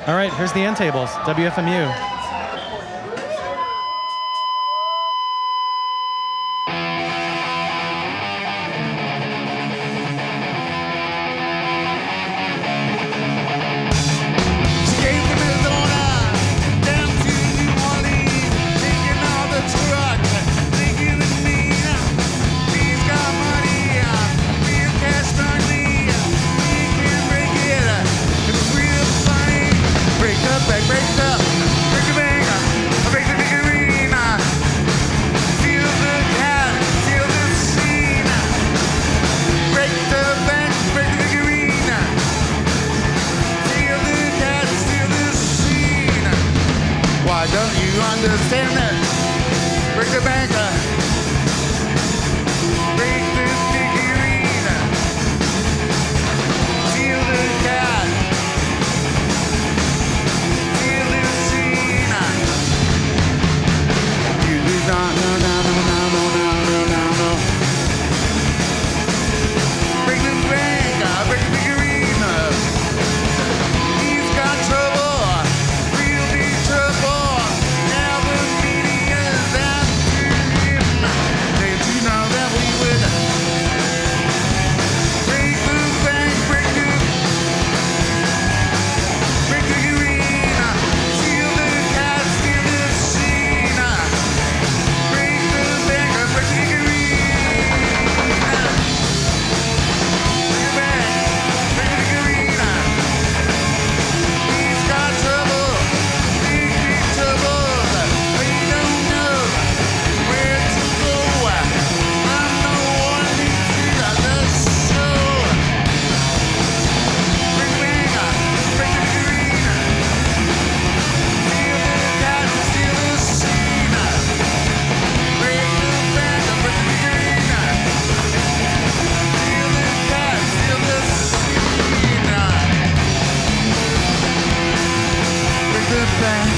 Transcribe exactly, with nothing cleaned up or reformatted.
All right, here's the end tables, W F M U. Don't you understand that? Break the bank, break the figurine, steal the cat, steal the scene. You do not, no, no, no, no, no, no, no, no, no. Break the bank, break the figurine. He's got trouble, real big trouble. Bang.